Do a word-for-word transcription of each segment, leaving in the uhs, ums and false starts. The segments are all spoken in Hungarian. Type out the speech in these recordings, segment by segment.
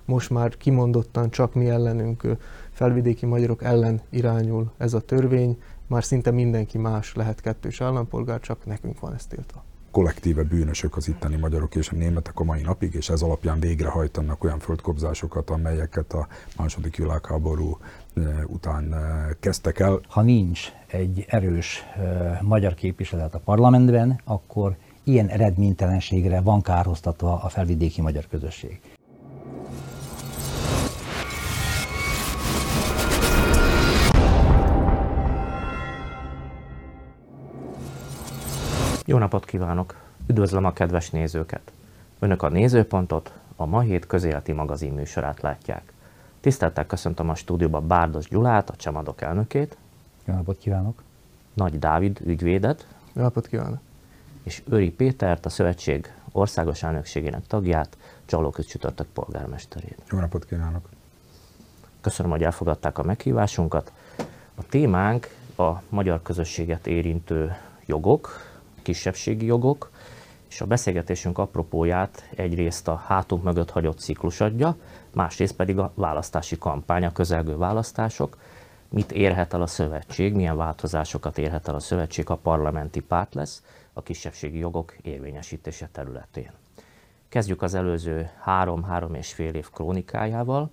most már kimondottan csak mi ellenünk, felvidéki magyarok ellen irányul ez a törvény, már szinte mindenki más lehet kettős állampolgár, csak nekünk van ez tiltva. Kollektíve bűnösök az itteni magyarok és a németek a mai napig, és ez alapján végrehajtanak olyan földkobzásokat, amelyeket a második világháború után kezdtek el. Ha nincs egy erős uh, magyar képviselet a parlamentben, akkor ilyen eredménytelenségre van kárhoztatva a felvidéki magyar közösség. Jó napot kívánok! Üdvözlöm a kedves nézőket! Önök a Nézőpontot, a Ma Hét közéleti magazin műsorát látják. Tisztelettel köszöntöm a stúdióban Bárdos Gyulát, a Csemadok elnökét. Jó napot kívánok! Nagy Dávid ügyvédet. Jó napot kívánok! És Őri Pétert, a szövetség országos elnökségének tagját, Csallókőz-Csütörtök polgármesterét. Jó napot kívánok! Köszönöm, hogy elfogadták a meghívásunkat. A témánk a magyar közösséget érintő jogok, kisebbségi jogok, és a beszélgetésünk apropóját egyrészt a hátunk mögött hagyott ciklus adja, másrészt pedig a választási kampány, a közelgő választások. Mit érhet el a szövetség, milyen változásokat érhet el a szövetség, ha parlamenti párt lesz a kisebbségi jogok érvényesítése területén. Kezdjük az előző három-három és fél év krónikájával,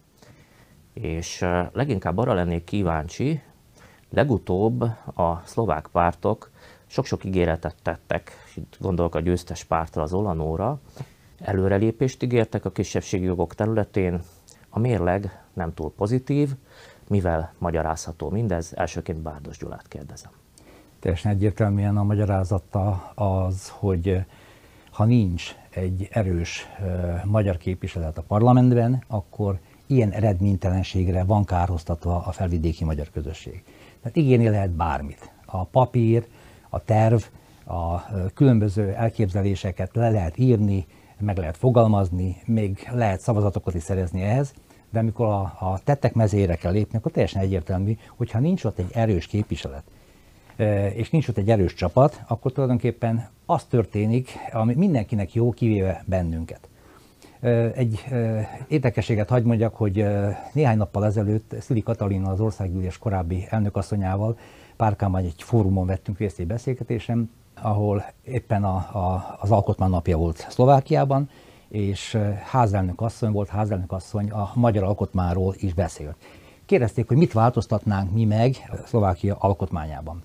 és leginkább arra lennék kíváncsi, legutóbb a szlovák pártok sok-sok ígéretet tettek, itt gondolok a győztes pártra, az Olanóra, előrelépést ígértek a kisebbségi jogok területén, a mérleg nem túl pozitív, mivel magyarázható mindez, elsőként Bárdos Gyulát kérdezem. Teljesen egyértelműen a magyarázata az, hogy ha nincs egy erős uh, magyar képviselet a parlamentben, akkor ilyen eredménytelenségre van kárhoztatva a felvidéki magyar közösség. Tehát ígérni lehet bármit. A papír, a terv, a különböző elképzeléseket le lehet írni, meg lehet fogalmazni, még lehet szavazatokat is szerezni ehhez, de amikor a, a tettek mezére kell lépni, akkor teljesen egyértelmű, hogyha nincs ott egy erős képviselet, és nincs ott egy erős csapat, akkor tulajdonképpen az történik, ami mindenkinek jó, kivéve bennünket. Egy érdekességet hagy mondjak, hogy néhány nappal ezelőtt Szüli Katalin, az országgyűlés korábbi elnökasszonyával Párkányban egy fórumon vettünk részt egy beszélgetésen, ahol éppen a, a, az alkotmány napja volt Szlovákiában, és házelnök asszony volt, házelnök asszony a magyar alkotmányról is beszélt. Kérdezték, hogy mit változtatnánk mi meg Szlovákia alkotmányában.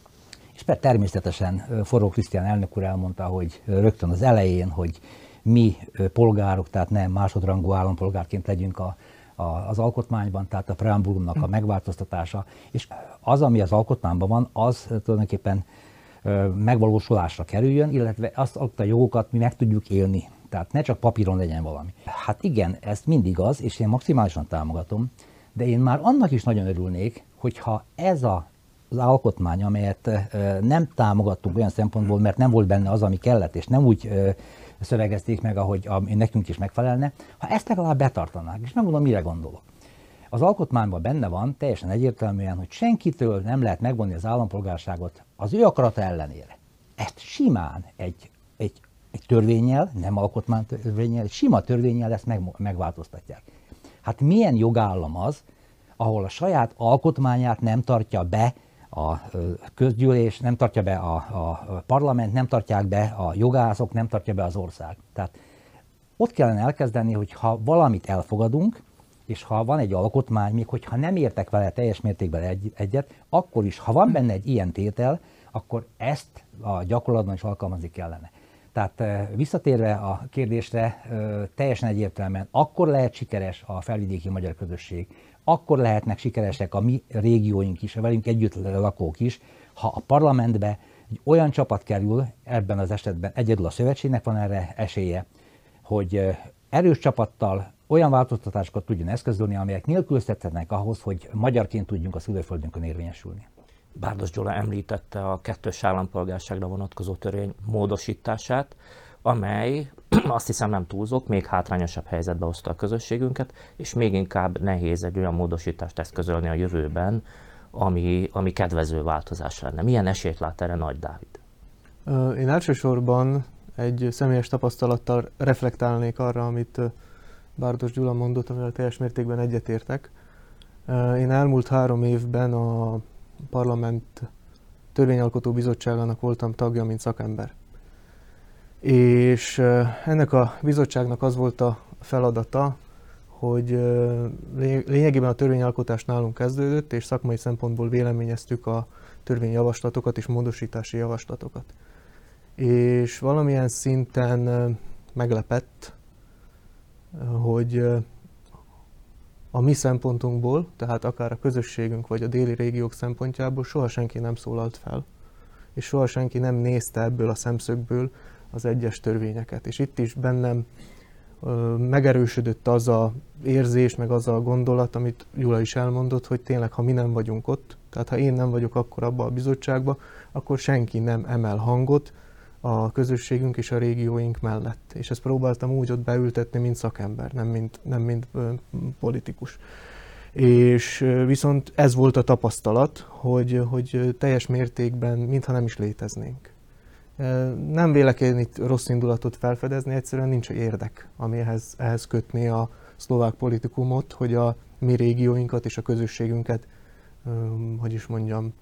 És persze természetesen Forró Krisztián elnök úr elmondta, hogy rögtön az elején, hogy mi polgárok, tehát nem másodrangú állampolgárként legyünk a, a, az alkotmányban, tehát a preambulumnak a megváltoztatása, és az, ami az alkotmányban van, az tulajdonképpen megvalósulásra kerüljön, illetve azt a jogokat mi meg tudjuk élni. Tehát ne csak papíron legyen valami. Hát igen, ez mindig az, és én maximálisan támogatom, de én már annak is nagyon örülnék, hogyha ez a, az alkotmány, amelyet nem támogattunk olyan szempontból, mert nem volt benne az, ami kellett, és nem úgy szövegezték meg, ahogy ami nekünk is megfelelne, ha ezt legalább betartanák, és megmondom, mire gondolok. Az alkotmányban benne van teljesen egyértelműen, hogy senkitől nem lehet megvonni az állampolgárságot az ő akarata ellenére. Ezt simán egy, egy, egy törvénnyel, nem alkotmánytörvénnyel, egy sima törvénnyel ezt meg, megváltoztatják. Hát milyen jogállam az, ahol a saját alkotmányát nem tartja be a közgyűlés, nem tartja be a, a parlament, nem tartják be a jogászok, nem tartja be az ország. Tehát ott kellene elkezdeni, hogy ha valamit elfogadunk, és ha van egy alkotmány, még hogyha nem értek vele teljes mértékben egy, egyet, akkor is, ha van benne egy ilyen tétel, akkor ezt a gyakorlatban is alkalmazni kellene. Tehát visszatérve a kérdésre, teljesen egyértelműen akkor lehet sikeres a felvidéki magyar közösség, akkor lehetnek sikeresek a mi régióink is, a velünk együtt lakók is, ha a parlamentbe egy olyan csapat kerül, ebben az esetben egyedül a szövetségnek van erre esélye, hogy erős csapattal olyan változtatásokat tudjon eszközölni, amelyek nélkülözhetetlenek ahhoz, hogy magyarként tudjunk a szülőföldünkön érvényesülni. Bárdos Gyula említette a kettős állampolgárságra vonatkozó törvény módosítását, amely, azt hiszem nem túlzok, még hátrányosabb helyzetbe hozta a közösségünket, és még inkább nehéz egy olyan módosítást eszközölni a jövőben, ami, ami kedvező változás lenne. Milyen esélyt lát erre Nagy Dávid? Én elsősorban egy személyes tapasztalattal reflektálnék arra, amit Bárdos Gyula mondott, amivel teljes mértékben egyetértek. Én elmúlt három évben a Parlament Törvényalkotó Bizottságának voltam tagja, mint szakember. És ennek a bizottságnak az volt a feladata, hogy lényegében a törvényalkotás nálunk kezdődött, és szakmai szempontból véleményeztük a törvényjavaslatokat és módosítási javaslatokat. És valamilyen szinten meglepett, hogy a mi szempontunkból, tehát akár a közösségünk vagy a déli régiók szempontjából soha senki nem szólalt fel, és soha senki nem nézte ebből a szemszögből az egyes törvényeket. És itt is bennem ö, megerősödött az a érzés, meg az a gondolat, amit Gyula is elmondott, hogy tényleg, ha mi nem vagyunk ott, tehát ha én nem vagyok akkor abban a bizottságban, akkor senki nem emel hangot a közösségünk és a régióink mellett. És ezt próbáltam úgy ott beültetni, mint szakember, nem mint, nem mint ö, politikus. És viszont ez volt a tapasztalat, hogy, hogy teljes mértékben, mintha nem is léteznénk. Nem vélekedni itt rossz indulatot felfedezni, egyszerűen nincs érdek, ami ehhez, ehhez kötné a szlovák politikumot, hogy a mi régióinkat és a közösségünket, hogy is mondjam,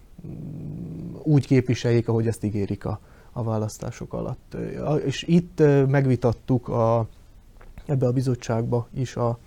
úgy képviseljék, ahogy ezt ígérik a, a választások alatt. És itt megvitattuk a, ebbe a bizottságba is a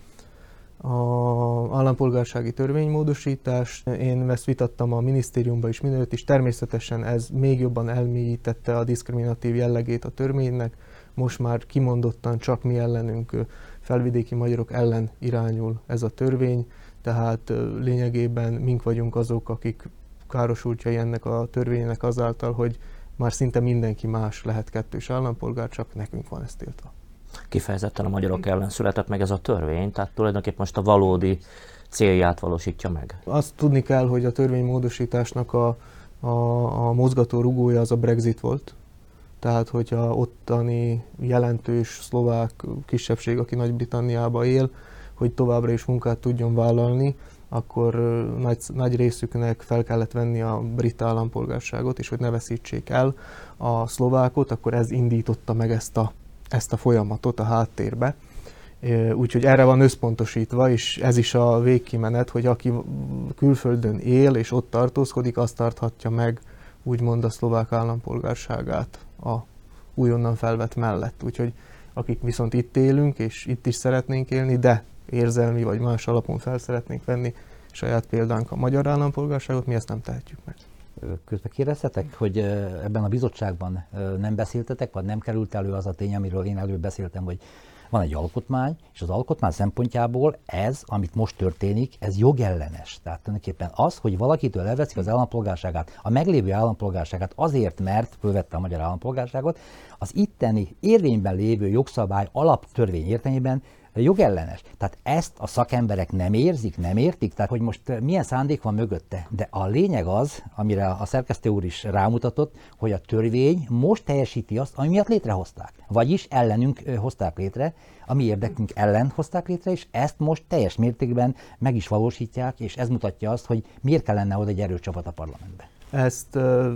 a állampolgársági törvénymódosítást. Én ezt vitattam a minisztériumban is mindenütt, és természetesen ez még jobban elmélyítette a diszkriminatív jellegét a törvénynek. Most már kimondottan csak mi ellenünk, felvidéki magyarok ellen irányul ez a törvény, tehát lényegében mink vagyunk azok, akik károsultjai ennek a törvénynek azáltal, hogy már szinte mindenki más lehet kettős állampolgár, csak nekünk van ez tiltva. Kifejezetten a magyarok ellen született meg ez a törvény, tehát tulajdonképpen most a valódi célját valósítja meg. Azt tudni kell, hogy a törvénymódosításnak a, a, a mozgató rugója az a Brexit volt. Tehát, hogyha ottani jelentős szlovák kisebbség, aki Nagy-Britanniában él, hogy továbbra is munkát tudjon vállalni, akkor nagy, nagy részüknek fel kellett venni a brit állampolgárságot, és hogy ne veszítsék el a szlovákot, akkor ez indította meg ezt a ezt a folyamatot a háttérbe. Úgyhogy erre van összpontosítva, és ez is a végkimenet, hogy aki külföldön él és ott tartózkodik, azt tarthatja meg úgymond a szlovák állampolgárságát a újonnan felvett mellett. Úgyhogy akik viszont itt élünk, és itt is szeretnénk élni, de érzelmi vagy más alapon fel szeretnénk venni saját példánk a magyar állampolgárságot, mi ezt nem tehetjük meg. Közben kérdeztetek, hogy ebben a bizottságban nem beszéltetek, vagy nem került elő az a tény, amiről én előbb beszéltem, hogy van egy alkotmány, és az alkotmány szempontjából ez, amit most történik, ez jogellenes. Tehát tulajdonképpen az, hogy valakitől elveszik az állampolgárságát, a meglévő állampolgárságát azért, mert fölvette a magyar állampolgárságot, az itteni érvényben lévő jogszabály alaptörvény értelmében jogellenes. Tehát ezt a szakemberek nem érzik, nem értik, tehát hogy most milyen szándék van mögötte. De a lényeg az, amire a szerkesztő úr is rámutatott, hogy a törvény most teljesíti azt, ami miatt létrehozták. Vagyis ellenünk hozták létre, a mi érdekünk ellen hozták létre, és ezt most teljes mértékben meg is valósítják, és ez mutatja azt, hogy miért kellene oda egy erős csapat a parlamentbe. Ezt uh,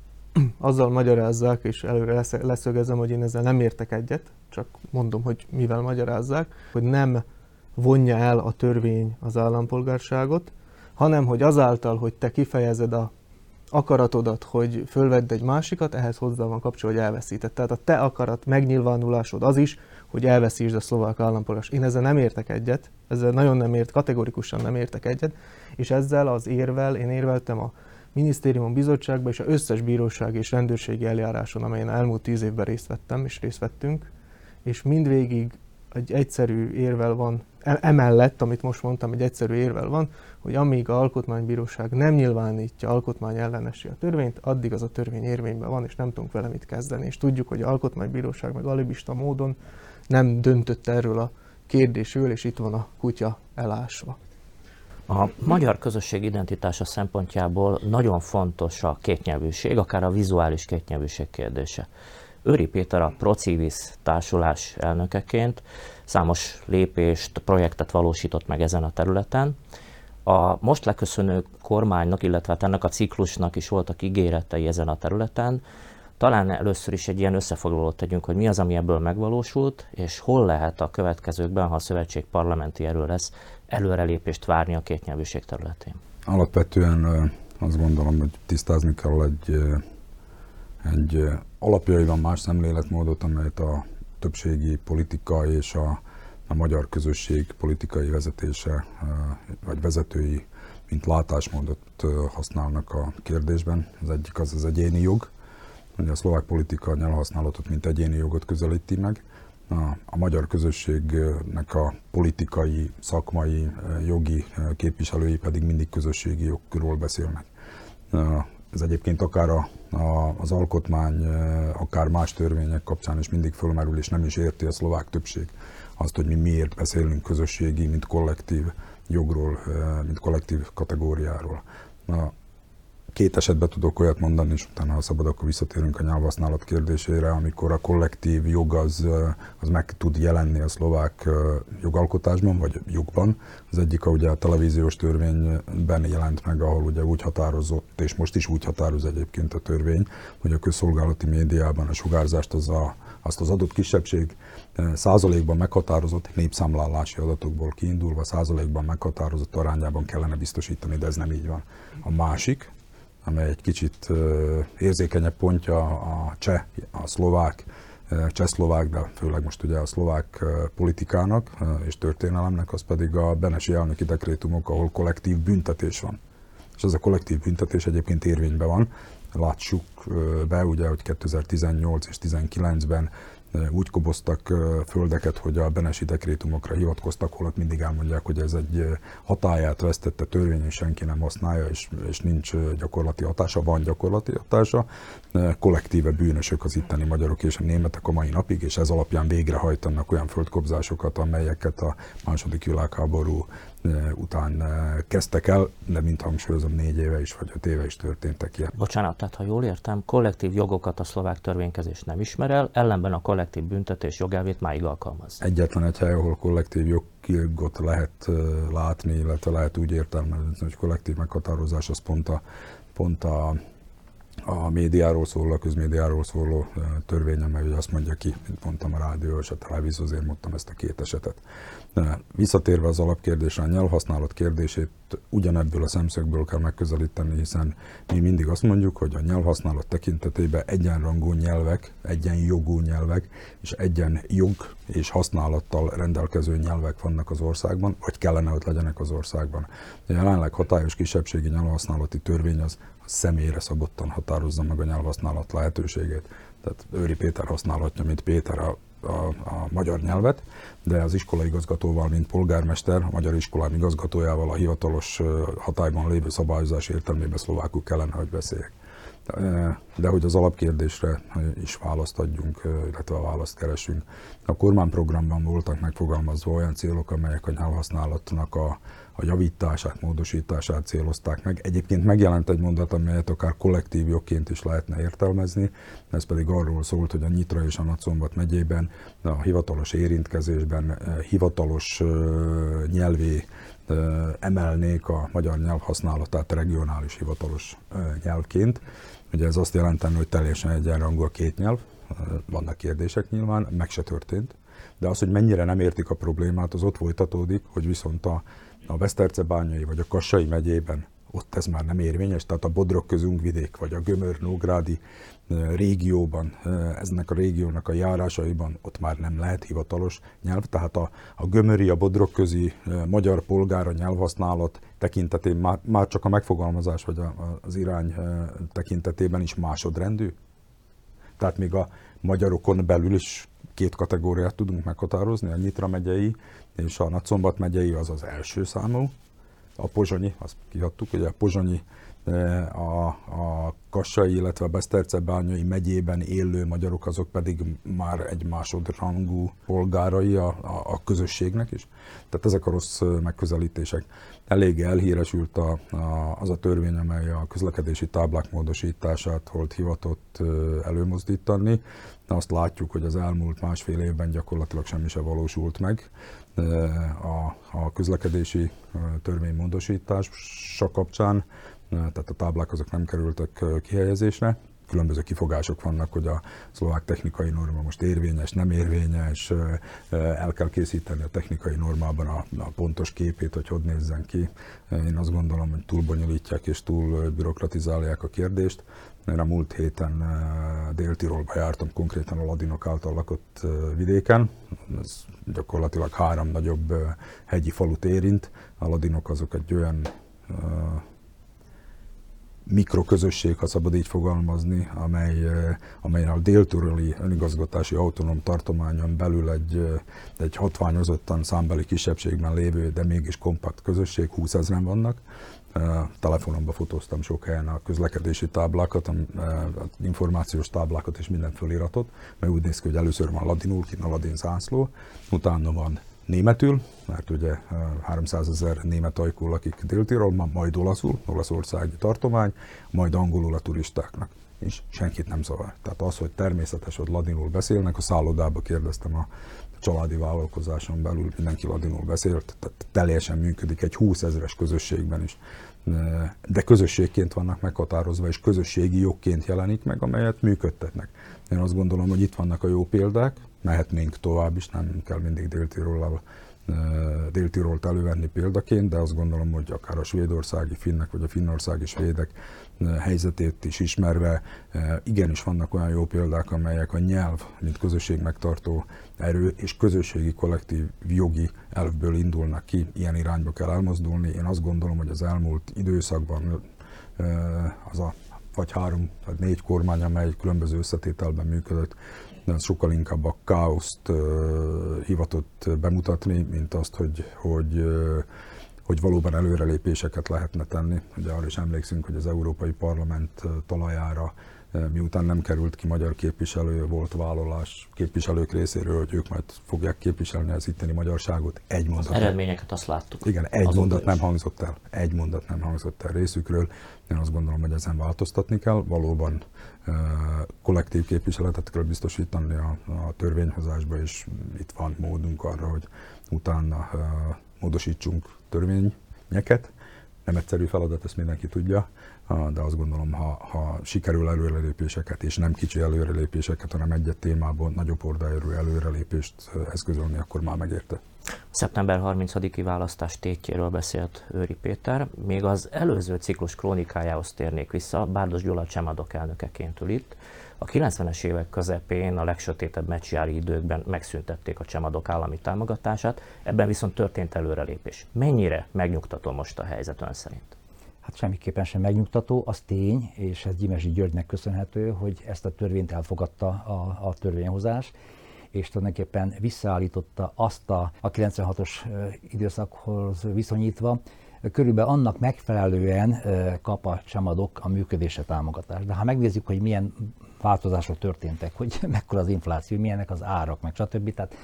azzal magyarázzák, és előre leszögezem, hogy én ezzel nem értek egyet, csak mondom, hogy mivel magyarázzák, hogy nem vonja el a törvény az állampolgárságot, hanem hogy azáltal, hogy te kifejezed a akaratodat, hogy fölvedd egy másikat, ehhez hozzá van kapcsolva, hogy elveszíted. Tehát a te akarat megnyilvánulásod az is, hogy elveszítsd a szlovák állampolgárságot. Én ezzel nem értek egyet, ezzel nagyon nem ért, kategorikusan nem értek egyet, és ezzel az érvel, én érveltem a minisztérium bizottságban és az összes bíróság és rendőrségi eljáráson, amelyen elmúlt tíz évben részt vettem és részt vettünk, és mindvégig egy egyszerű érvel van, emellett, amit most mondtam, egy egyszerű érvel van, hogy amíg az alkotmánybíróság nem nyilvánítja alkotmány ellenessé a törvényt, addig az a törvény érvényben van, és nem tudunk vele mit kezdeni. És tudjuk, hogy az alkotmánybíróság meg alibista módon nem döntött erről a kérdésről, és itt van a kutya elásva. A magyar közösség identitása szempontjából nagyon fontos a kétnyelvűség, akár a vizuális kétnyelvűség kérdése. Őri Péter a Procivis társulás elnökeként számos lépést, projektet valósított meg ezen a területen. A most leköszönő kormánynak, illetve ennek a ciklusnak is voltak ígéretei ezen a területen. Talán először is egy ilyen összefoglalót tegyünk, hogy mi az, ami ebből megvalósult, és hol lehet a következőkben, ha a szövetség parlamenti erő lesz, előrelépést várni a kétnyelvűség területén. Alapvetően azt gondolom, hogy tisztázni kell egy, egy alapjaiban más szemléletmódot, amelyet a többségi politika és a, a magyar közösség politikai vezetése, vagy vezetői, mint látásmódot használnak a kérdésben. Az egyik az az egyéni jog. Ugye a szlovák politika a nyelvhasználatot mint egyéni jogot közelíti meg. A, a magyar közösségnek a politikai, szakmai, jogi képviselői pedig mindig közösségi jogról beszélnek. Ez egyébként akár a, a, az alkotmány, akár más törvények kapcsán is mindig fölmerül, és nem is érti a szlovák többség azt, hogy mi miért beszélünk közösségi, mint kollektív jogról, mint kollektív kategóriáról. Két esetben tudok olyat mondani, és utána, ha szabad, akkor visszatérünk a nyelvhasználat kérdésére, amikor a kollektív jog az, az meg tud jelenni a szlovák jogalkotásban, vagy jogban. Az egyik ugye a televíziós törvényben jelent meg, ahol ugye úgy határozott, és most is úgy határoz egyébként a törvény, hogy a közszolgálati médiában a sugárzást az a, azt az adott kisebbség százalékban meghatározott népszámlálási adatokból kiindulva, százalékban meghatározott arányában kellene biztosítani, de ez nem így van. A másik, amely egy kicsit uh, érzékenyebb pontja a cseh, a szlovák, uh, cseh-szlovák, de főleg most ugye a szlovák uh, politikának uh, és történelemnek, az pedig a benesi elnöki dekrétumok, ahol kollektív büntetés van. És ez a kollektív büntetés egyébként érvényben van. Látsuk uh, be, ugye, hogy kétezer-tizennyolc és tizenkilencben úgy koboztak földeket, hogy a benesi dekrétumokra hivatkoztak, holott mindig elmondják, hogy ez egy hatályát vesztette törvény, és senki nem használja, és, és nincs gyakorlati hatása, van gyakorlati hatása. Kollektíve bűnösök az itteni magyarok és a németek a mai napig, és ez alapján végrehajtanak olyan földkobzásokat, amelyeket a második világháború után kezdtek el, de mint hangsúlyozom, négy éve is, vagy öt éve is történtek ilyen. Bocsánat, tehát ha jól értem, kollektív jogokat a szlovák törvénykezés nem ismer el, ellenben a kollektív büntetés jogelvét máig alkalmaz. Egyetlen egy hely, ahol kollektív jogot lehet látni, illetve lehet úgy értelmezni, hogy kollektív meghatározás az pont a, pont a a médiáról szóló, a közmédiáról szóló törvény, amely azt mondja ki, mint mondtam, a rádió és a televízió, azért mondtam ezt a két esetet. Visszatérve az alapkérdésre, a nyelvhasználat kérdését ugyanebből a szemszögből kell megközelíteni, hiszen mi mindig azt mondjuk, hogy a nyelvhasználat tekintetében egyenrangú nyelvek, egyenjogú nyelvek és egyen jog és használattal rendelkező nyelvek vannak az országban, vagy kellene, hogy legyenek az országban. A jelenleg hatályos kisebbségi nyelvhasználati törvény az személyre szabottan határozza meg a nyelvhasználat lehetőségét. Tehát Őri Péter használhatja, mint Péter a, a, a magyar nyelvet, de az iskolaigazgatóval, mint polgármester, a magyar iskolám igazgatójával a hivatalos hatályban lévő szabályozás értelmében szlovákul kellene, hogy beszéljek. De, de hogy az alapkérdésre is választ adjunk, illetve a választ keresünk. A kormányprogramban voltak megfogalmazva olyan célok, amelyek a nyelvhasználatnak a a javítását, módosítását célozták meg. Egyébként megjelent egy mondat, amelyet akár kollektív jogként is lehetne értelmezni, ez pedig arról szólt, hogy a Nyitra és a Nagyszombat megyében a hivatalos érintkezésben hivatalos nyelvé emelnék a magyar nyelv használatát regionális hivatalos nyelvként. Ugye ez azt jelenteni, hogy teljesen egyenrangú a két nyelv, vannak kérdések nyilván, meg se történt, de az, hogy mennyire nem értik a problémát, az ott folytatódik, hogy viszont a a Besztercebányai vagy a Kassai megyében ott ez már nem érvényes, tehát a Bodrog-Közünkvidék vagy a Gömör-Nógrádi régióban, eznek a régiónak a járásaiban ott már nem lehet hivatalos nyelv, tehát a, a gömöri, a bodrogközi magyar polgára nyelvhasználat tekintetében már, már csak a megfogalmazás vagy a, az irány tekintetében is másodrendű. Tehát még a magyarokon belül is két kategóriát tudunk meghatározni, a Nyitra megyei és a Nagyszombat megyei az az első számú, a pozsonyi, azt kiadtuk, hogy a pozsonyi, a, a Kassai, illetve a Besztercebányai megyében élő magyarok, azok pedig már egy másodrangú polgárai a, a, a közösségnek is. Tehát ezek a rossz megközelítések. Elég elhíresült a, a, az a törvény, amely a közlekedési táblák módosítását volt hivatott előmozdítani. Azt látjuk, hogy az elmúlt másfél évben gyakorlatilag semmi se valósult meg. A, a közlekedési törvény módosítása kapcsán, tehát a táblák azok nem kerültek kihelyezésre. különböző kifogások vannak, hogy a szlovák technikai norma most érvényes, nem érvényes, el kell készíteni a technikai normában a, a pontos képét, hogy hogy nézzen ki. Én azt gondolom, hogy túl bonyolítják és túl bürokratizálják a kérdést. Én a múlt héten Dél-Tirolba jártam, konkrétan a ladinok által lakott vidéken. Ez gyakorlatilag három nagyobb hegyi falut érint. A ladinok azok egy olyan mikroközösség, ha szabad így fogalmazni, amely, amely a dél-tiroli önigazgatási autonóm tartományon belül egy, egy hatványozottan számbeli kisebbségben lévő, de mégis kompakt közösség, húszezren vannak. Telefonomba fotóztam sok helyen a közlekedési táblákat, az információs táblákat és minden föliratot, mert úgy néz ki, hogy először van ladinul, kint a ladin zászló, utána van németül, mert ugye háromszázezer német ajkú lakik Dél-Tirolban, majd olaszul, olaszországi tartomány, majd angolul a turistáknak, és senkit nem zavar. Tehát az, hogy természetes, hogy ladinul beszélnek, a szállodába kérdeztem a családi vállalkozáson belül, mindenki ladinul beszélt, tehát teljesen működik egy húszezres közösségben is. De közösségként vannak meghatározva, és közösségi jogként jelenik meg, amelyet működtetnek. Én azt gondolom, hogy itt vannak a jó példák, mehetnénk tovább is, nem kell mindig Dél-Tirollal, Dél-Tirolt elővenni példaként, de azt gondolom, hogy akár a svédországi finnek, vagy a finnországi svédek helyzetét is ismerve, igenis vannak olyan jó példák, amelyek a nyelv, mint közösség megtartó erő és közösségi kollektív jogi elvből indulnak ki, ilyen irányba kell elmozdulni. Én azt gondolom, hogy az elmúlt időszakban az a vagy három, vagy négy kormány, amely különböző összetételben működött, de az sokkal inkább a káoszt uh, hivatott bemutatni, mint azt, hogy, hogy, uh, hogy valóban előrelépéseket lehetne tenni. Ugye arra is emlékszünk, hogy az Európai Parlament uh, talajára, uh, miután nem került ki magyar képviselő, volt vállalás képviselők részéről, hogy ők majd fogják képviselni az itteni magyarságot. Egy mondat. Az eredményeket azt láttuk. Igen, egy mondat nem hangzott el. Egy mondat nem hangzott el részükről. Én azt gondolom, hogy ezen változtatni kell. Valóban uh, kollektív képviseletet kell biztosítani a, a törvényhozásba, és itt van módunk arra, hogy utána uh, módosítsunk törvényeket. Nem egyszerű feladat, ezt mindenki tudja, uh, de azt gondolom, ha, ha sikerül előrelépéseket, és nem kicsi előrelépéseket, hanem egy-egy témában nagyobb ordáérű előrelépést uh, eszközölni, akkor már megérte. Szeptember harmincadiki választás tétjéről beszélt Őry Péter. Még az előző ciklus krónikájához térnék vissza, Bárdos Gyula Csemadok elnökeként ül itt. A kilencvenes évek közepén, a legsötétebb meccsjári időkben megszüntették a Csemadok állami támogatását, ebben viszont történt előrelépés. Mennyire megnyugtató most a helyzet ön szerint? Hát semmiképpen sem megnyugtató, az tény, és ez Gyimesi Györgynek köszönhető, hogy ezt a törvényt elfogadta a, a törvényhozás, és tulajdonképpen visszaállította azt a, a kilencvenhatos időszakhoz viszonyítva, körülbelül annak megfelelően kap a Csemadok a működésre támogatást. De ha megnézzük, hogy milyen változások történtek, hogy mekkora az infláció, milyenek az árak, meg stb. Tehát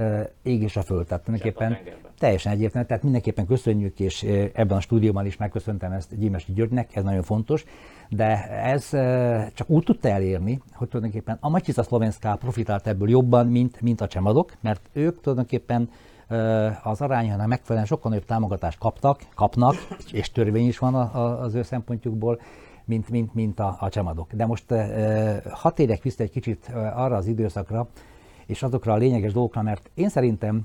ég és a föld. Tehát tulajdonképpen teljesen egyértelmű, tehát mindenképpen köszönjük, és ebben a stúdióban is megköszöntem ezt Gyimesi Györgynek, ez nagyon fontos, de ez csak úgy tudta elérni, hogy tulajdonképpen a Matica Szlovenská profitált ebből jobban, mint, mint a Csemadok, mert ők tulajdonképpen az arányának megfelelően sokkal nagyobb támogatást kaptak, kapnak, és törvény is van az ő szempontjukból, mint, mint, mint a, a Csemadok. De most hadd térjek vissza egy kicsit arra az időszakra, és azokra a lényeges dolgokra, mert én szerintem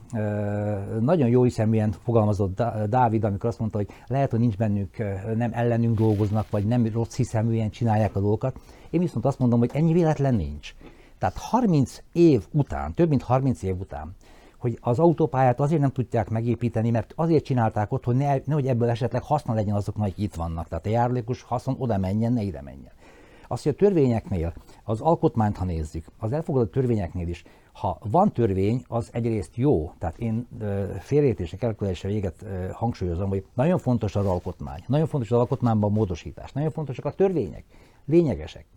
nagyon jó hiszeműen fogalmazott Dávid, amikor azt mondta, hogy lehet, hogy nincs bennük, nem ellenünk dolgoznak, vagy nem rossz hiszeműen csinálják a dolgokat. Én viszont azt mondom, hogy ennyi véletlen nincs. Tehát harminc év után, több mint harminc év után, hogy az autópályát azért nem tudják megépíteni, mert azért csinálták ott, hogy ne, nehogy ebből esetleg haszna legyen azoknak, akik itt vannak. Tehát a járulékos haszon oda menjen, ne ide menjen. Azt, hogy a törvényeknél, az alkotmányt, ha nézzük, az elfogadott törvényeknél is, ha van törvény, az egyrészt jó. Tehát én félreértések elkövetése véget hangsúlyozom, hogy nagyon fontos az alkotmány, nagyon fontos az alkotmányban a módosítás, nagyon fontosak a törvények, lényegesek.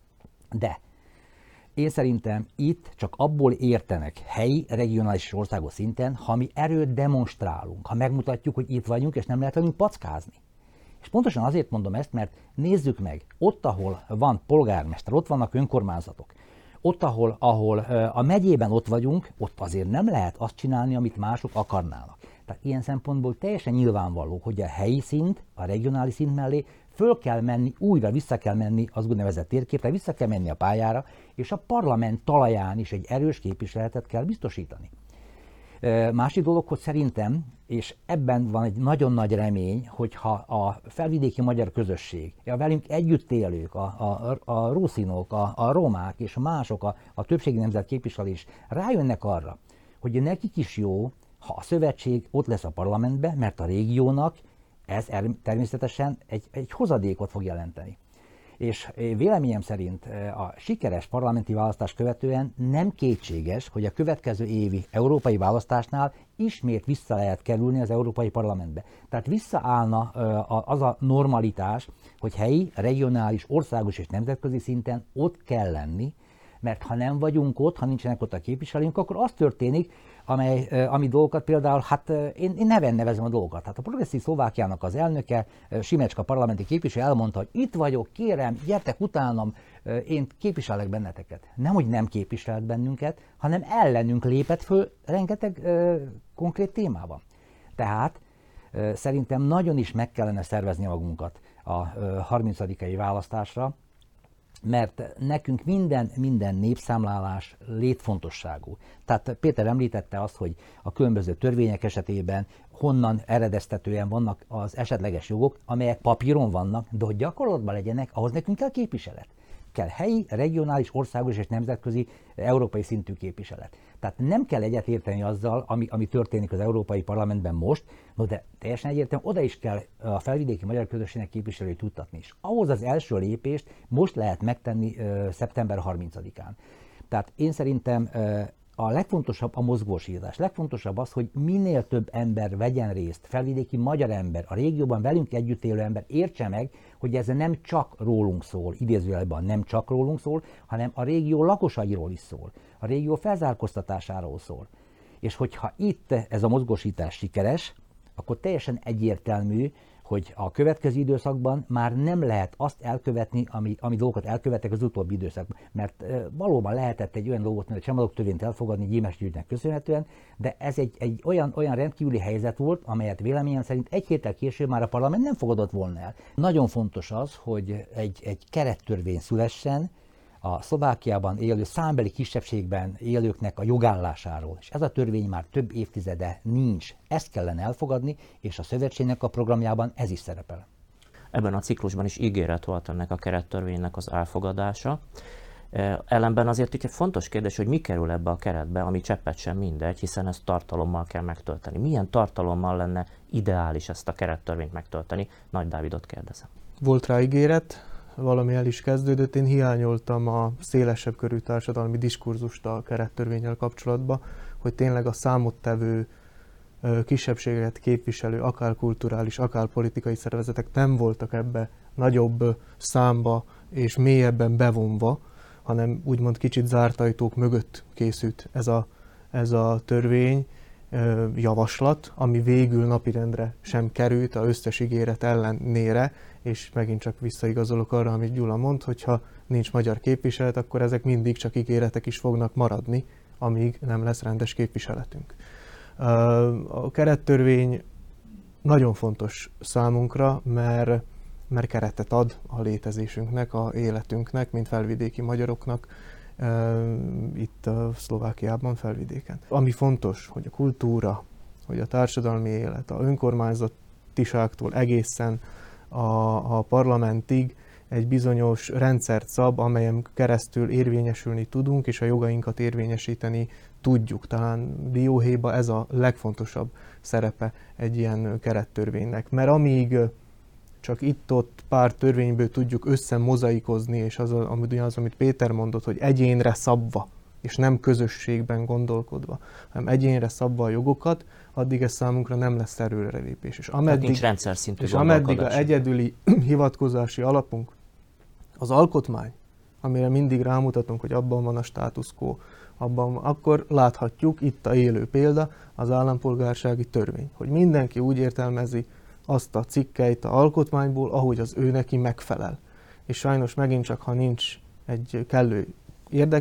De én szerintem itt csak abból értenek helyi, regionális és országos szinten, ha mi erőt demonstrálunk, ha megmutatjuk, hogy itt vagyunk, és nem lehet velünk packázni. És pontosan azért mondom ezt, mert nézzük meg, ott, ahol van polgármester, ott vannak önkormányzatok, ott, ahol, ahol a megyében ott vagyunk, ott azért nem lehet azt csinálni, amit mások akarnának. Tehát ilyen szempontból teljesen nyilvánvaló, hogy a helyi szint, a regionális szint mellé föl kell menni, újra vissza kell menni az úgynevezett térképre, vissza kell menni a pályára, és a parlament talaján is egy erős képviseletet kell biztosítani. Másik dolog, hogy szerintem, és ebben van egy nagyon nagy remény, hogyha a felvidéki magyar közösség, a velünk együtt élők, a, a, a ruszinok, a, a romák és mások, a, a többségi nemzet képviselés rájönnek arra, hogy nekik is jó, ha a szövetség ott lesz a parlamentben, mert a régiónak ez természetesen egy, egy hozadékot fog jelenteni. És véleményem szerint a sikeres parlamenti választás követően nem kétséges, hogy a következő évi európai választásnál ismét vissza lehet kerülni az Európai Parlamentbe. Tehát visszaállna az a normalitás, hogy helyi, regionális, országos és nemzetközi szinten ott kell lenni, mert ha nem vagyunk ott, ha nincsenek ott a képviselőink, akkor az történik, amely, ami dolgokat például, hát én, én neven nevezem a dolgokat. Hát a Progresszív Szlovákiának az elnöke, Simecska parlamenti képviselő elmondta, hogy itt vagyok, kérem, gyertek utánam, én képviselek benneteket. Nem, hogy nem képviselt bennünket, hanem ellenünk lépett föl rengeteg ö, konkrét témában. Tehát ö, szerintem nagyon is meg kellene szervezni magunkat a ö, harmincadikai választásra, mert nekünk minden, minden népszámlálás létfontosságú. Tehát Péter említette azt, hogy a különböző törvények esetében honnan eredeztetően vannak az esetleges jogok, amelyek papíron vannak, de hogy gyakorlatban legyenek, ahhoz nekünk kell képviselet. Kell helyi, regionális, országos és nemzetközi európai szintű képviselet. Tehát nem kell egyetérteni azzal, ami, ami történik az Európai Parlamentben most, no de teljesen egyértelműen oda is kell a felvidéki magyar közösségnek képviselőit juttatni is. Ahhoz az első lépést most lehet megtenni uh, szeptember harmincadikán. Tehát én szerintem uh, a legfontosabb a mozgósítás. Legfontosabb az, hogy minél több ember vegyen részt, felvidéki magyar ember, a régióban velünk együtt élő ember értse meg, hogy ez nem csak rólunk szól, idézőjelben nem csak rólunk szól, hanem a régió lakosairól is szól, a régió felzárkóztatásáról szól. És hogyha itt ez a mozgósítás sikeres, akkor teljesen egyértelmű, hogy a következő időszakban már nem lehet azt elkövetni, ami, ami dolgokat elkövettek az utóbbi időszakban. Mert e, valóban lehetett egy olyan dolgot, mint a csemadok törvényt elfogadni Gyémási Györgynek köszönhetően, de ez egy, egy olyan, olyan rendkívüli helyzet volt, amelyet véleményem szerint egy héttel később már a parlament nem fogadott volna el. Nagyon fontos az, hogy egy, egy kerettörvény szülessen a Szlovákiában élő számbeli kisebbségben élőknek a jogállásáról. És ez a törvény már több évtizede nincs. Ezt kellene elfogadni, és a szövetségnek a programjában ez is szerepel. Ebben a ciklusban is ígéret volt ennek a kerettörvénynek az elfogadása. Ellenben azért egy fontos kérdés, hogy mi kerül ebbe a keretbe, ami cseppet sem mindegy, hiszen ezt tartalommal kell megtölteni. Milyen tartalommal lenne ideális ezt a kerettörvényt megtölteni? Nagy Dávidot kérdezem. Volt rá ígéret, valami el is kezdődött. Én hiányoltam a szélesebb körű társadalmi diskurzust a kerettörvénnyel kapcsolatban, hogy tényleg a számottevő kisebbségeket képviselő, akár kulturális, akár politikai szervezetek nem voltak ebbe nagyobb számba és mélyebben bevonva, hanem úgymond kicsit zárt ajtók mögött készült ez a, ez a törvény javaslat, ami végül napirendre sem került a összes ígéret ellenére, és megint csak visszaigazolok arra, amit Gyula mond, hogyha nincs magyar képviselet, akkor ezek mindig csak ígéretek is fognak maradni, amíg nem lesz rendes képviseletünk. A kerettörvény nagyon fontos számunkra, mert, mert keretet ad a létezésünknek, a életünknek, mint felvidéki magyaroknak, itt a Szlovákiában, felvidéken. Ami fontos, hogy a kultúra, hogy a társadalmi élet, a önkormányzatiságtól egészen a, a parlamentig egy bizonyos rendszert szab, amelyen keresztül érvényesülni tudunk, és a jogainkat érvényesíteni tudjuk. Talán dióhéjban ez a legfontosabb szerepe egy ilyen kerettörvénynek. Mert amíg csak itt-ott pár törvényből tudjuk összemozaikozni, és az, az, amit Péter mondott, hogy egyénre szabva, és nem közösségben gondolkodva, hanem egyénre szabva a jogokat, addig ez számunkra nem lesz előrelépés. És ameddig, nincs rendszer szintű és ameddig a egyedüli hivatkozási alapunk az alkotmány, amire mindig rámutatunk, hogy abban van a status quo, abban, akkor láthatjuk, itt a élő példa, az állampolgársági törvény, hogy mindenki úgy értelmezi azt a cikkeit a alkotmányból, ahogy az ő neki megfelel. És sajnos megint csak, ha nincs egy kellő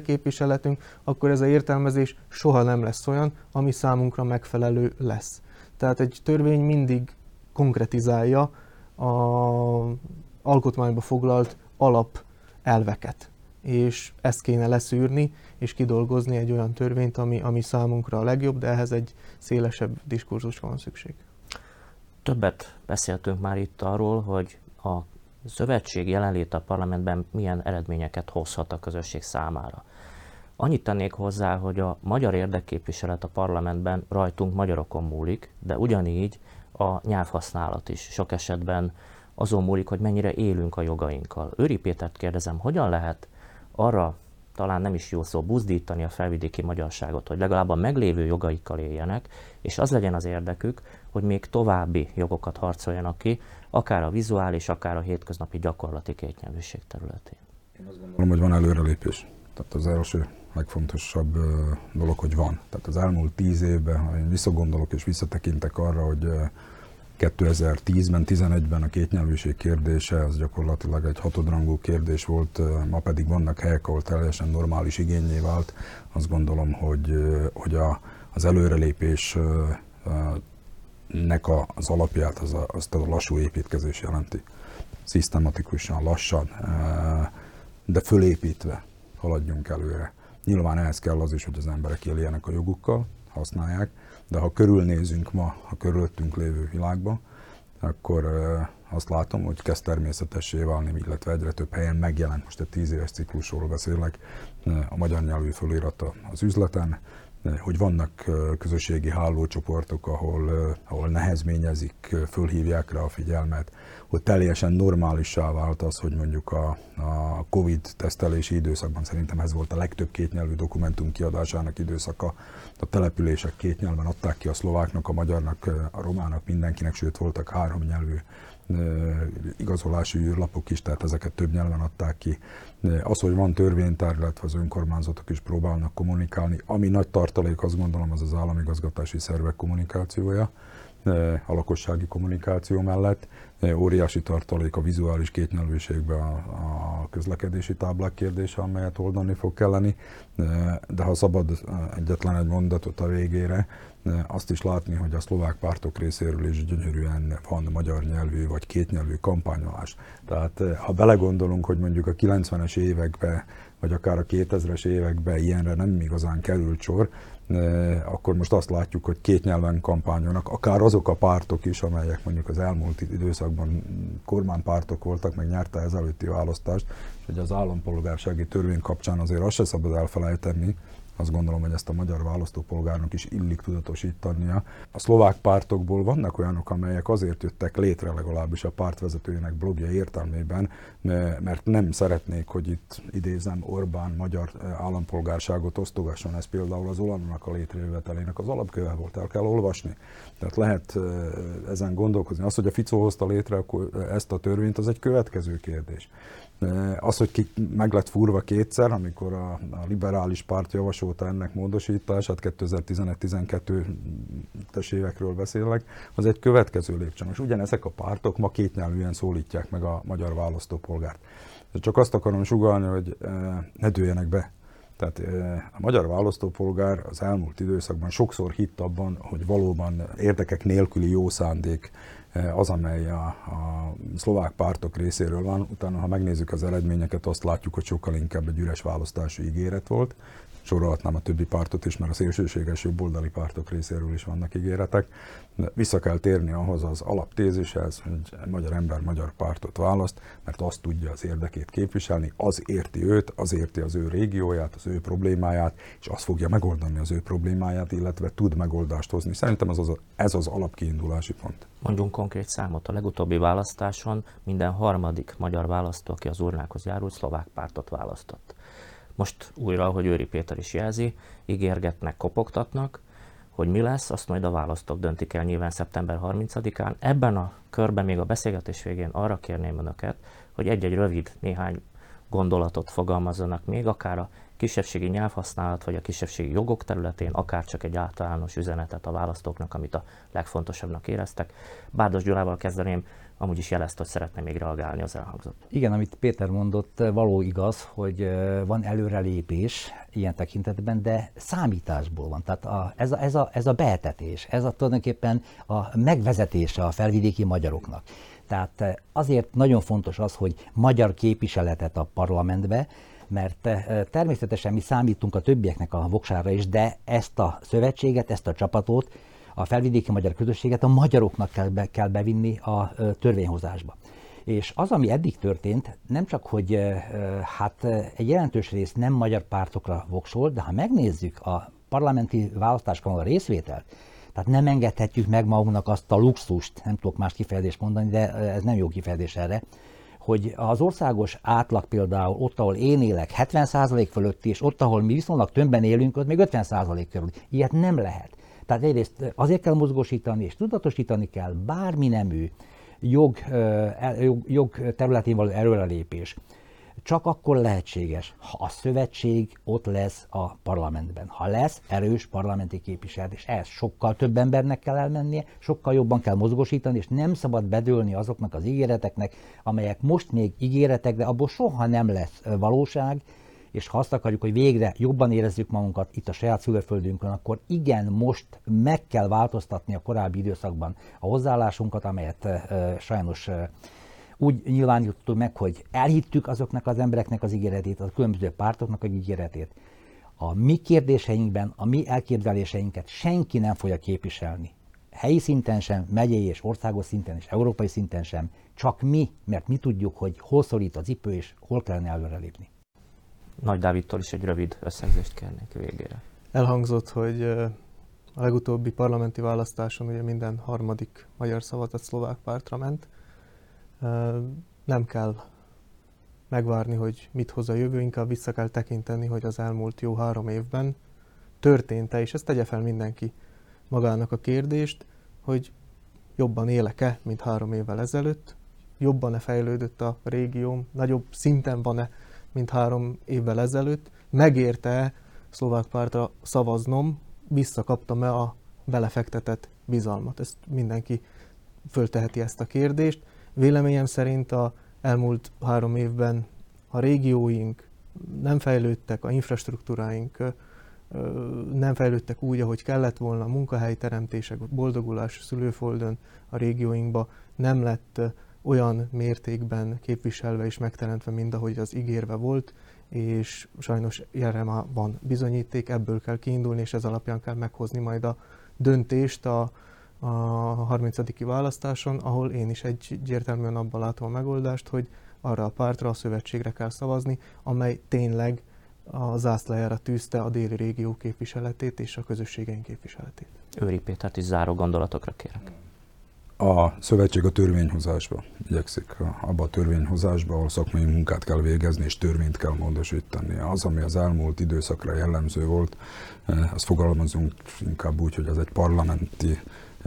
érdekképviseletünk, akkor ez az értelmezés soha nem lesz olyan, ami számunkra megfelelő lesz. Tehát egy törvény mindig konkretizálja az alkotmányba foglalt alapelveket, és ezt kéne leszűrni, és kidolgozni egy olyan törvényt, ami, ami számunkra a legjobb, de ehhez egy szélesebb diskurzusra van szükség. Többet beszéltünk már itt arról, hogy a szövetség jelenléte a parlamentben milyen eredményeket hozhat a közösség számára. Annyit tennék hozzá, hogy a magyar érdekképviselet a parlamentben rajtunk, magyarokon múlik, de ugyanígy a nyelvhasználat is sok esetben azon múlik, hogy mennyire élünk a jogainkkal. Őri Pétert kérdezem, hogyan lehet arra, talán nem is jó szó, buzdítani a felvidéki magyarságot, hogy legalább a meglévő jogaikkal éljenek, és az legyen az érdekük, hogy még további jogokat harcoljanak ki, akár a vizuális, akár a hétköznapi gyakorlati kétnyelvűség területén. Én azt gondolom, hogy van előrelépés. Tehát az első legfontosabb dolog, hogy van. Tehát az elmúlt tíz évben, ha én visszagondolok és visszatekintek arra, hogy kétezer-tízben, tizenegyben a kétnyelvűség kérdése az gyakorlatilag egy hatodrangú kérdés volt, ma pedig vannak helyek, ahol teljesen normális igénnyé vált. Azt gondolom, hogy, hogy a, az előrelépés nek a, az alapját az a, azt a lassú építkezés jelenti. Szisztematikusan, lassan, de fölépítve haladjunk előre. Nyilván ehhez kell az is, hogy az emberek éljenek a jogukkal, használják, de ha körülnézünk ma a körülöttünk lévő világba, akkor azt látom, hogy kezd természetessé válni, illetve egyre több helyen megjelent, most egy tíz éves ciklusról beszélek, a magyar nyelvű fölirata az üzleten, hogy vannak közösségi hálócsoportok, ahol, ahol nehezményezik, fölhívják rá a figyelmet, hogy teljesen normálissá vált az, hogy mondjuk a, a Covid tesztelési időszakban, szerintem ez volt a legtöbb kétnyelvű dokumentum kiadásának időszaka, a települések két nyelven adták ki, a szlováknak, a magyarnak, a romának, mindenkinek, sőt voltak három nyelvű igazolási űrlapok is, tehát ezeket több nyelven adták ki. Az, hogy van törvénytár, illetve az önkormányzatok is próbálnak kommunikálni, ami nagy tartalék, azt gondolom, az az államigazgatási szervek kommunikációja, a lakossági kommunikáció mellett. Óriási tartalék a vizuális kétnyelvűségben a, a közlekedési táblák kérdése, amelyet oldani fog kelleni, de ha szabad egyetlen egy mondatot a végére, azt is látni, hogy a szlovák pártok részéről is gyönyörűen van magyar nyelvű vagy kétnyelvű kampányolás. Tehát ha belegondolunk, hogy mondjuk a kilencvenes években, vagy akár a kétezres években ilyenre nem igazán került sor, akkor most azt látjuk, hogy két nyelven kampányolnak, akár azok a pártok is, amelyek mondjuk az elmúlt időszakban kormánypártok voltak, meg nyerte ezelőtti választást, és hogy az állampolgársági törvény kapcsán azért azt se szabad elfelejteni, azt gondolom, hogy ezt a magyar választópolgárnak is illik tudatosítania. A szlovák pártokból vannak olyanok, amelyek azért jöttek létre, legalábbis a pártvezetőjének blogja értelmében, mert nem szeretnék, hogy itt idézem Orbán magyar állampolgárságot osztogasson. Ez például az Olannak a létrejövetelének az alapköve volt, el kell olvasni. Tehát lehet ezen gondolkozni. Az, hogy a Fico hozta létre ezt a törvényt, az egy következő kérdés. Az, hogy ki meg lett fúrva kétszer, amikor a, a liberális párt javasolta ennek módosítását, kétezer-tizenegy-tizenkettős évekről beszélek, az egy következő lépcső. És ugyanezek a pártok ma kétnyelvűen szólítják meg a magyar választópolgárt. Csak azt akarom sugallni, hogy ne dőljenek be. Tehát a magyar választópolgár az elmúlt időszakban sokszor hitt abban, hogy valóban érdekek nélküli jó szándék az, amely a, a szlovák pártok részéről van. Utána, ha megnézzük az eredményeket, azt látjuk, hogy sokkal inkább egy üres választási ígéret volt. Sorolhatnám a többi pártot is, mert a szélsőséges jobboldali pártok részéről is vannak ígéretek. De vissza kell térni ahhoz az alaptézishez, hogy egy magyar ember magyar pártot választ, mert azt tudja az érdekét képviselni, az érti őt, az érti az ő régióját, az ő problémáját, és az fogja megoldani az ő problémáját, illetve tud megoldást hozni. Szerintem ez az, ez az alapkiindulási pont. Mondjunk konkrét számot. A legutóbbi választáson minden harmadik magyar választó, aki az urnákhoz járult, szlovák pártot választott. Most újra, ahogy Őri Péter is jelzi, ígérgetnek, kopogtatnak, hogy mi lesz, azt majd a választók döntik el nyilván szeptember harmincadikán. Ebben a körben még a beszélgetés végén arra kérném önöket, hogy egy-egy rövid, néhány gondolatot fogalmazzanak még, akár a kisebbségi nyelvhasználat vagy a kisebbségi jogok területén, akár csak egy általános üzenetet a választóknak, amit a legfontosabbnak éreztek. Bárdos Gyulával kezdeném, amúgy is jelezte, hogy szeretne még reagálni az elhangzott. Igen, amit Péter mondott, való igaz, hogy van előrelépés ilyen tekintetben, de számításból van. Tehát a, ez, a, ez, a, ez a beetetés, ez a tulajdonképpen a megvezetése a felvidéki magyaroknak. Tehát azért nagyon fontos az, hogy magyar képviseletet a parlamentbe, mert természetesen mi számítunk a többieknek a voksára is, de ezt a szövetséget, ezt a csapatot, a felvidéki magyar közösséget a magyaroknak kell, be, kell bevinni a törvényhozásba. És az, ami eddig történt, nem csak, hogy hát egy jelentős rész nem magyar pártokra voksol, de ha megnézzük a parlamenti választáskon a részvételt, tehát nem engedhetjük meg magunknak azt a luxust, nem tudok más kifejezést mondani, de ez nem jó kifejezés erre, hogy az országos átlag például ott, ahol én élek, hetven százalék fölötti, és ott, ahol mi viszonylag többen élünk, ott még ötven százalék körül. Ilyet nem lehet. Tehát egyrészt azért kell mozgósítani, és tudatosítani kell bármi nemű jog, jog, jog területén való előrelépés. Csak akkor lehetséges, ha a szövetség ott lesz a parlamentben. Ha lesz erős parlamenti képviselet, és ehhez sokkal több embernek kell elmennie, sokkal jobban kell mozgósítani, és nem szabad bedőlni azoknak az ígéreteknek, amelyek most még ígéretek, de abból soha nem lesz valóság, és ha azt akarjuk, hogy végre jobban érezzük magunkat itt a saját szülőföldünkön, akkor igen, most meg kell változtatni a korábbi időszakban a hozzáállásunkat, amelyet e, sajnos e, úgy nyilvánítottuk meg, hogy elhittük azoknak az embereknek az ígéretét, a különböző pártoknak az ígéretét. A mi kérdéseinkben, a mi elképzeléseinket senki nem fogja képviselni. Helyi szinten sem, megyei és országos szinten és európai szinten sem, csak mi, mert mi tudjuk, hogy hol szorít az ipő és hol kellene előrelépni. Nagy Dávidtól is egy rövid összegzést kérnék végére. Elhangzott, hogy a legutóbbi parlamenti választáson ugye minden harmadik magyar szavazat szlovák pártra ment. Nem kell megvárni, hogy mit hoz a jövő, inkább vissza kell tekinteni, hogy az elmúlt jó három évben történt-e, és ezt tegye fel mindenki magának a kérdést, hogy jobban élek-e, mint három évvel ezelőtt, jobban-e fejlődött a régióm, nagyobb szinten van-e, mint három évvel ezelőtt, megérte-e szlovák pártra szavaznom, visszakaptam-e a belefektetett bizalmat. Ezt mindenki fölteheti ezt a kérdést. Véleményem szerint a elmúlt három évben a régióink nem fejlődtek, a infrastruktúráink nem fejlődtek úgy, ahogy kellett volna, a munkahelyteremtések, boldogulás szülőföldön a régióinkba nem lett olyan mértékben képviselve és megteremtve, mint ahogy az ígérve volt, és sajnos erre már van bizonyíték, ebből kell kiindulni, és ez alapján kell meghozni majd a döntést a, a harmincadiki választáson, ahol én is egyértelműen abban látom a megoldást, hogy arra a pártra, a szövetségre kell szavazni, amely tényleg a zászlajára tűzte a déli régió képviseletét és a közösségeink képviseletét. Őri Pétert is záró gondolatokra kérek. A szövetség a törvényhozásba igyekszik, abba a törvényhozásba, ahol szakmai munkát kell végezni és törvényt kell módosítani. Az, ami az elmúlt időszakra jellemző volt, azt fogalmazunk inkább úgy, hogy ez egy parlamenti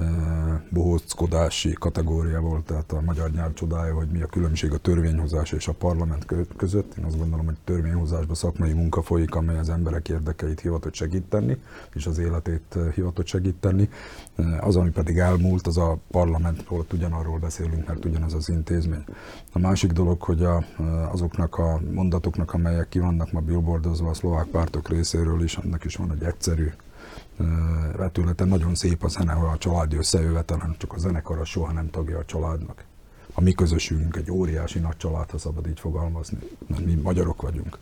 bohóckodási kategória volt, tehát a magyar nyelv csodája, hogy mi a különbség a törvényhozás és a parlament között. Én azt gondolom, hogy a törvényhozásban szakmai munka folyik, amely az emberek érdekeit hivatott segíteni, és az életét hivatott segíteni. Az, ami pedig elmúlt, az a parlament volt, ugyanarról beszélünk, mert ugyanaz az intézmény. A másik dolog, hogy a, azoknak a mondatoknak, amelyek ki vannak ma billboardozva a szlovák pártok részéről is, annak is van egy egyszerű vetülete. Nagyon szép a zene, hogy a családi összejövetelen, csak a zenekar az soha nem tagja a családnak. A mi közösségünk egy óriási nagy család, ha szabad így fogalmazni, mert mi magyarok vagyunk.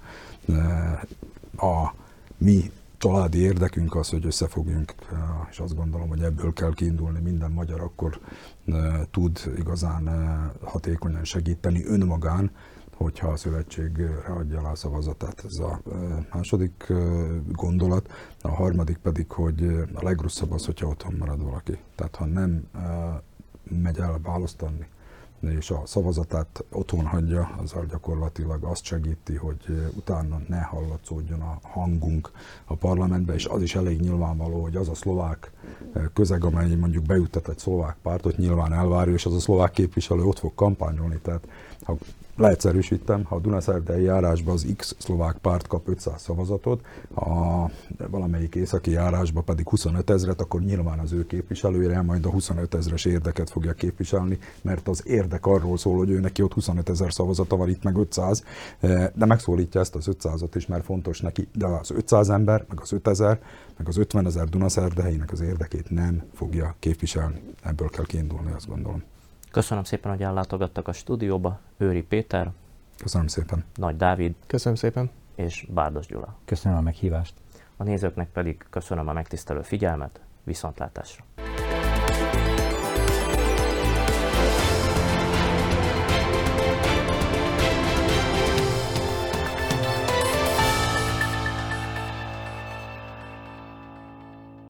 A mi családi érdekünk az, hogy összefogjunk, és azt gondolom, hogy ebből kell kiindulni. Minden magyar akkor tud igazán hatékonyan segíteni önmagán, hogyha a szövetségre adja le a szavazatát. Ez a második gondolat. A harmadik pedig, hogy a legrosszabb az, hogyha otthon marad valaki. Tehát ha nem megy el választani, és a szavazatát otthon hagyja, azzal gyakorlatilag azt segíti, hogy utána ne hallatszódjon a hangunk a parlamentbe, és az is elég nyilvánvaló, hogy az a szlovák közeg, amely mondjuk bejuttat egy szlovák pártot, nyilván elvárja, és az a szlovák képviselő ott fog kampányolni. Tehát ha leegyszerűsítem, ha a Dunaszerdei járásban az X szlovák párt kap ötszáz szavazatot, a valamelyik északi járásban pedig huszonöt ezret, akkor nyilván az ő képviselője majd a huszonöt ezres érdeket fogja képviselni, mert az érdek arról szól, hogy ő neki ott huszonöt ezer szavazata van, itt meg ötszáz, de megszólítja ezt az ötszázat is, mert fontos neki, de az ötszáz ember, meg az ötezer, meg az ötvenezer Dunaszerdehelynek az érdekét nem fogja képviselni. Ebből kell kiindulni, azt gondolom. Köszönöm szépen, hogy ellátogattak a stúdióba. Őri Péter, Köszönöm szépen. Nagy Dávid Köszönöm szépen. és Bárdos Gyula. Köszönöm a meghívást. A nézőknek pedig köszönöm a megtisztelő figyelmet, viszontlátásra!